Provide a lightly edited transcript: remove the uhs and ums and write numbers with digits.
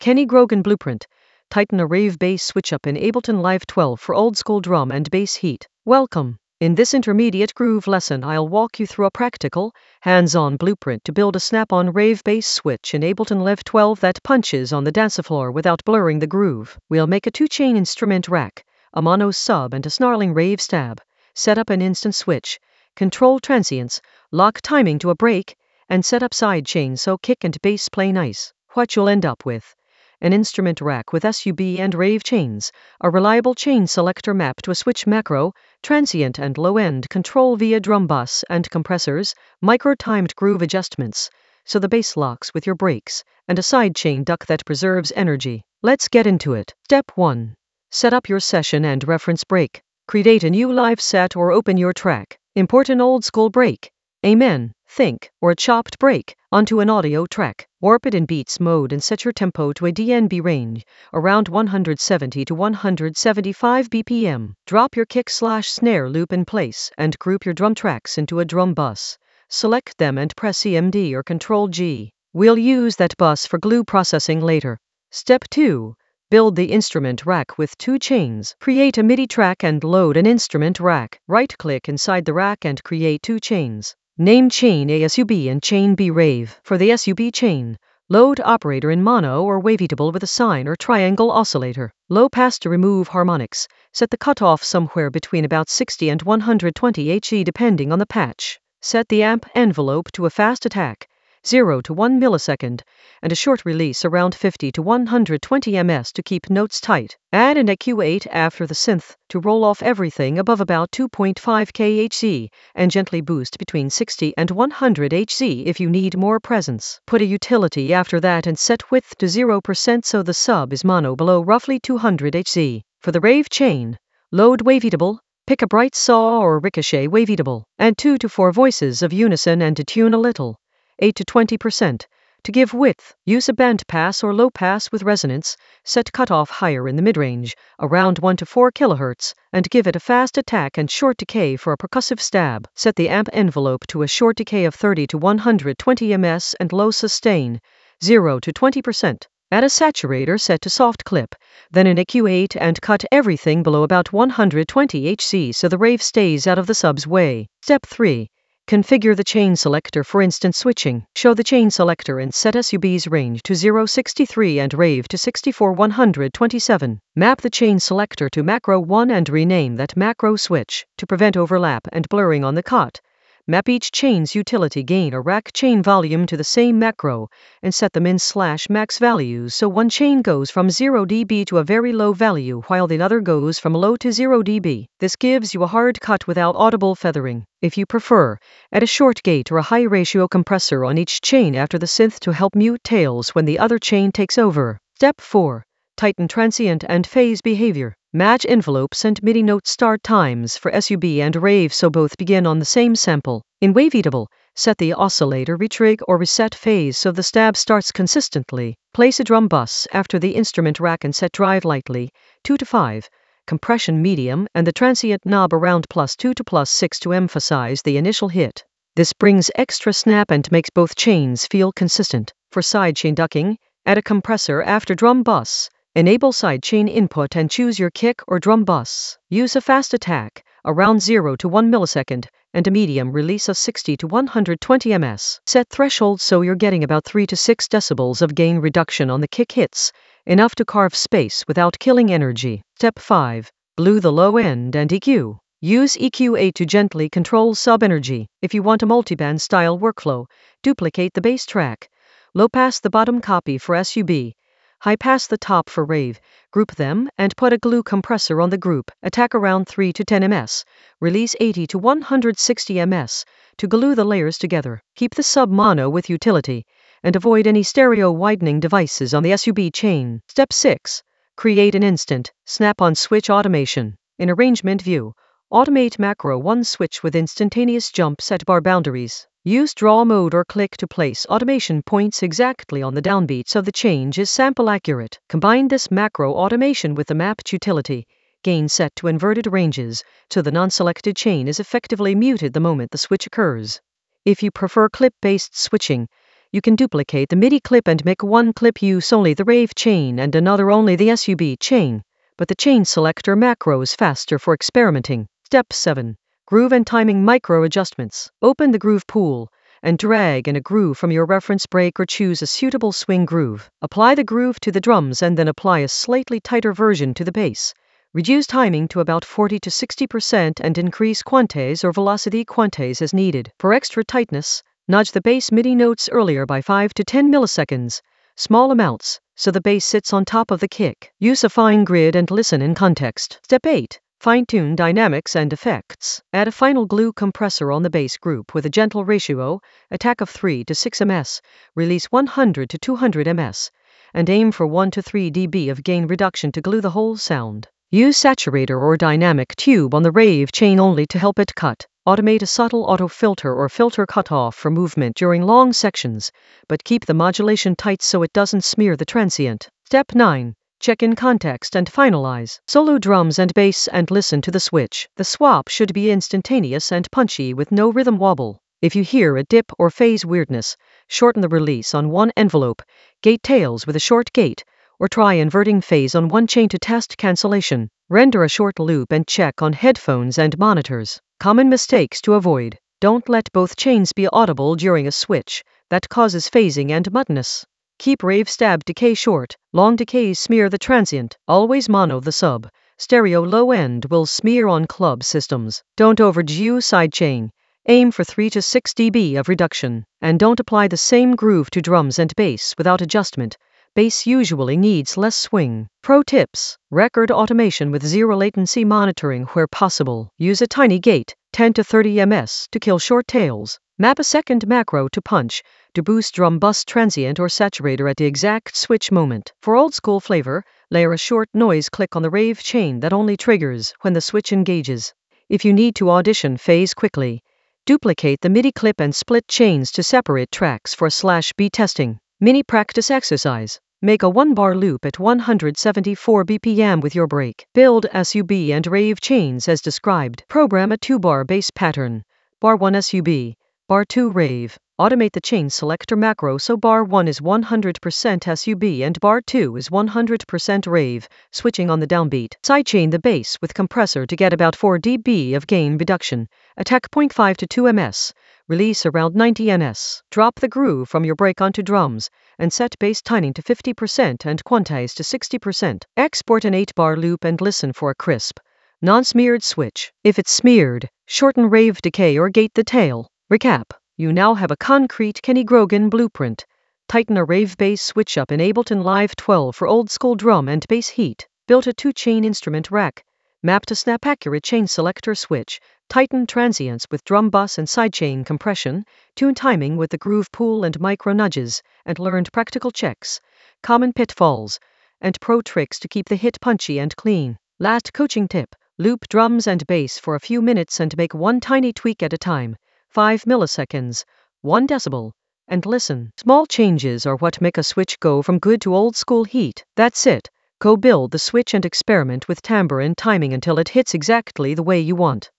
Kenny Grogan Blueprint. Tighten a rave bass switch up in Ableton Live 12 for old school drum and bass heat. Welcome. In this intermediate groove lesson, I'll walk you through a practical, hands-on blueprint to build a snap-on rave bass switch in Ableton Live 12 that punches on the dance floor without blurring the groove. We'll make a 2-chain instrument rack, a mono sub and a snarling rave stab. Set up an instant switch, control transients, lock timing to a break, and set up side chains so kick and bass play nice. What you'll end up with: an instrument rack with SUB and rave chains, a reliable chain selector map to a switch macro, transient and low-end control via drum bus and compressors, micro-timed groove adjustments, so the bass locks with your breaks, and a sidechain duck that preserves energy. Let's get into it. Step 1. Set up your session and reference break. Create a new live set or open your track. Import an old school break, amen, think, or a chopped break, onto an audio track. Warp it in beats mode and set your tempo to a DNB range, around 170 to 175 BPM. Drop your kick/snare loop in place and group your drum tracks into a drum bus. Select them and press EMD or Ctrl-G. We'll use that bus for glue processing later. Step 2. Build the instrument rack with 2 chains. Create a MIDI track and load an instrument rack. Right-click inside the rack and create 2 chains. Name chain A SUB and chain B rave. For the SUB chain, load operator in mono or waveatable with a sine or triangle oscillator. Low pass to remove harmonics. Set the cutoff somewhere between about 60 and 120 Hz depending on the patch. Set the amp envelope to a fast attack, 0 to 1 millisecond, and a short release around 50 to 120 ms to keep notes tight. Add an EQ8 after the synth to roll off everything above about 2.5 kHz and gently boost between 60 and 100 Hz if you need more presence. Put a utility after that and set width to 0% so the sub is mono below roughly 200 Hz. For the rave chain, load waveatable. Pick a bright saw or ricochet waveatable. Add 2 to 4 voices of unison and detune a little, 8 to 20%. To give width, use a band pass or low pass with resonance. Set cutoff higher in the mid-range, around 1 to 4 kHz, and give it a fast attack and short decay for a percussive stab. Set the amp envelope to a short decay of 30 to 120 ms and low sustain, 0 to 20%. Add a saturator set to soft clip, then an EQ8 and cut everything below about 120 Hz so the rave stays out of the sub's way. Step 3. Configure the chain selector for instant switching. Show the chain selector and set SUB's range to 063 and rave to 64-127. Map the chain selector to macro 1 and rename that macro switch. To prevent overlap and blurring on the cut, map each chain's utility gain or rack chain volume to the same macro and set the min/max values so one chain goes from 0 dB to a very low value while the other goes from low to 0 dB. This gives you a hard cut without audible feathering. If you prefer, add a short gate or a high ratio compressor on each chain after the synth to help mute tails when the other chain takes over. Step 4. Tighten transient and phase behavior. Match envelopes and MIDI note start times for SUB and rave so both begin on the same sample. In waveatable, set the oscillator retrig or reset phase so the stab starts consistently. Place a drum bus after the instrument rack and set drive lightly, 2 to 5, compression medium, and the transient knob around +2 to +6 to emphasize the initial hit. This brings extra snap and makes both chains feel consistent. For sidechain ducking, add a compressor after drum bus. Enable sidechain input and choose your kick or drum bus. Use a fast attack, around 0 to 1 millisecond, and a medium release of 60 to 120 ms. Set threshold so you're getting about 3 to 6 decibels of gain reduction on the kick hits, enough to carve space without killing energy. Step 5. Glue the low end and EQ. Use EQ8 to gently control sub-energy. If you want a multiband style workflow, duplicate the bass track. Low pass the bottom copy for SUB. High pass the top for rave, group them, and put a glue compressor on the group, attack around 3 to 10 ms, release 80 to 160 ms, to glue the layers together. Keep the sub-mono with utility, and avoid any stereo widening devices on the SUB chain. Step 6. Create an instant, snap-on switch automation. In Arrangement View, automate macro 1 switch with instantaneous jump set bar boundaries. Use draw mode or click to place automation points exactly on the downbeat so the change is sample accurate. Combine this macro automation with the mapped utility, gain set to inverted ranges, so the non-selected chain is effectively muted the moment the switch occurs. If you prefer clip-based switching, you can duplicate the MIDI clip and make one clip use only the rave chain and another only the SUB chain, but the chain selector macro is faster for experimenting. Step 7. Groove and timing micro adjustments. Open the groove pool and drag in a groove from your reference break or choose a suitable swing groove. Apply the groove to the drums and then apply a slightly tighter version to the bass. Reduce timing to about 40 to 60% and increase quantities or velocity quantities as needed. For extra tightness, nudge the bass MIDI notes earlier by 5 to 10 milliseconds, small amounts, so the bass sits on top of the kick. Use a fine grid and listen in context. Step 8. Fine-tune dynamics and effects. Add a final glue compressor on the bass group with a gentle ratio, attack of 3 to 6 ms, release 100 to 200 ms, and aim for 1 to 3 dB of gain reduction to glue the whole sound. Use saturator or dynamic tube on the rave chain only to help it cut. Automate a subtle auto filter or filter cutoff for movement during long sections, but keep the modulation tight so it doesn't smear the transient. Step 9. Check in context and finalize. Solo drums and bass and listen to the switch. The swap should be instantaneous and punchy with no rhythm wobble. If you hear a dip or phase weirdness, shorten the release on one envelope, gate tails with a short gate, or try inverting phase on one chain to test cancellation. Render a short loop and check on headphones and monitors. Common mistakes to avoid. Don't let both chains be audible during a switch. That causes phasing and muddiness. Keep rave stab decay short. Long decays smear the transient. Always mono the sub. Stereo low end will smear on club systems. Don't overdo sidechain. Aim for 3 to 6 dB of reduction. And don't apply the same groove to drums and bass without adjustment. Bass usually needs less swing. Pro tips. Record automation with zero latency monitoring where possible. Use a tiny gate, 10 to 30 ms, to kill short tails. Map a second macro to punch, to boost drum bus transient or saturator at the exact switch moment. For old school flavor, layer a short noise click on the rave chain that only triggers when the switch engages. If you need to audition phase quickly, duplicate the MIDI clip and split chains to separate tracks for /B testing. Mini practice exercise. Make a 1-bar loop at 174 BPM with your break. Build SUB and rave chains as described. Program a 2-bar bass pattern. Bar 1 SUB, bar 2 rave. Automate the chain selector macro so bar 1 is 100% SUB and bar 2 is 100% rave, switching on the downbeat. Sidechain the bass with compressor to get about 4 dB of gain reduction. Attack 0.5 to 2 ms. Release around 90 ns. Drop the groove from your break onto drums, and set bass timing to 50% and quantize to 60%. Export an 8-bar loop and listen for a crisp, non-smeared switch. If it's smeared, shorten rave decay or gate the tail. Recap. You now have a concrete Kenny Grogan blueprint. Tighten a rave bass switch up in Ableton Live 12 for old school drum and bass heat. Built a 2-chain instrument rack. Mapped a snap-accurate chain selector switch. Tighten transients with drum bus and sidechain compression. Tune timing with the groove pool and micro nudges. And learned practical checks, common pitfalls, and pro tricks to keep the hit punchy and clean. Last coaching tip. Loop drums and bass for a few minutes and make one tiny tweak at a time. 5 milliseconds, 1 decibel, and listen. Small changes are what make a switch go from good to old school heat. That's it. Go build the switch and experiment with timbre and timing until it hits exactly the way you want.